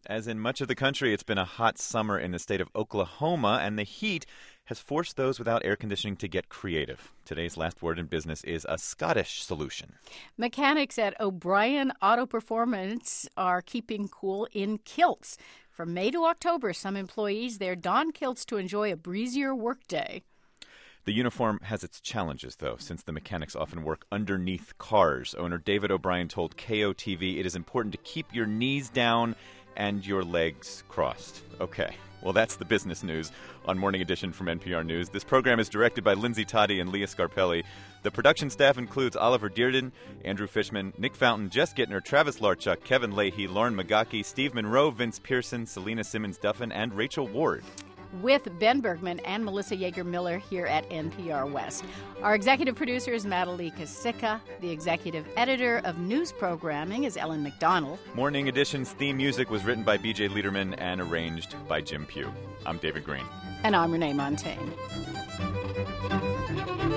As in much of the country, it's been a hot summer in the state of Oklahoma, and the heat has forced those without air conditioning to get creative. Today's last word in business is a Scottish solution. Mechanics at O'Brien Auto Performance are keeping cool in kilts. From May to October, some employees there don kilts to enjoy a breezier workday. The uniform has its challenges, though, since the mechanics often work underneath cars. Owner David O'Brien told KOTV it is important to keep your knees down and your legs crossed. Okay, well, that's the business news on Morning Edition from NPR News. This program is directed by Lindsay Toddy and Leah Scarpelli. The production staff includes Oliver Dearden, Andrew Fishman, Nick Fountain, Jess Gittner, Travis Larchuk, Kevin Leahy, Lauren Magaki, Steve Monroe, Vince Pearson, Selena Simmons-Duffin, and Rachel Ward. With Ben Bergman and Melissa Yeager-Miller here at NPR West. Our executive producer is Madalika Sikka. The executive editor of news programming is Ellen McDonald. Morning Edition's theme music was written by B.J. Liederman and arranged by Jim Pugh. I'm David Green. And I'm Renee Montaigne.